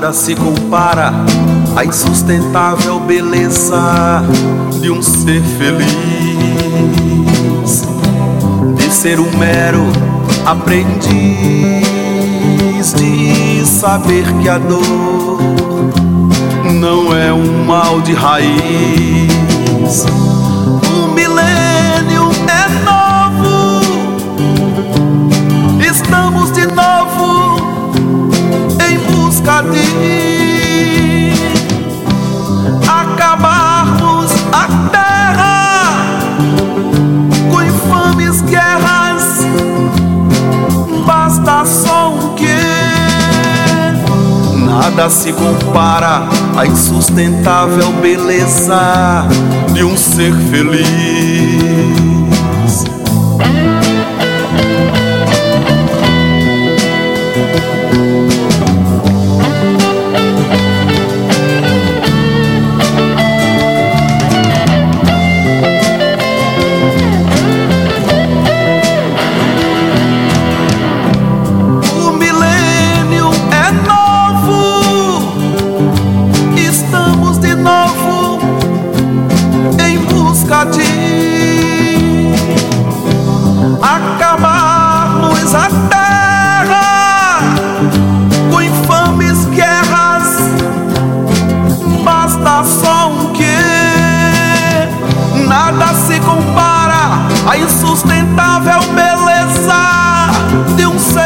Nada se compara à insustentável beleza de um ser feliz, de ser um mero aprendiz, de saber que a dor não é um mal de raiz. O milênio é novo, estamos de novo em busca de acabarmos a terra com infames guerras. Basta só um quê? Nada se compara à insustentável beleza de um ser feliz. Acabarmos a terra com infames guerras. Basta só um quê? Nada se compara à insustentável beleza de um ser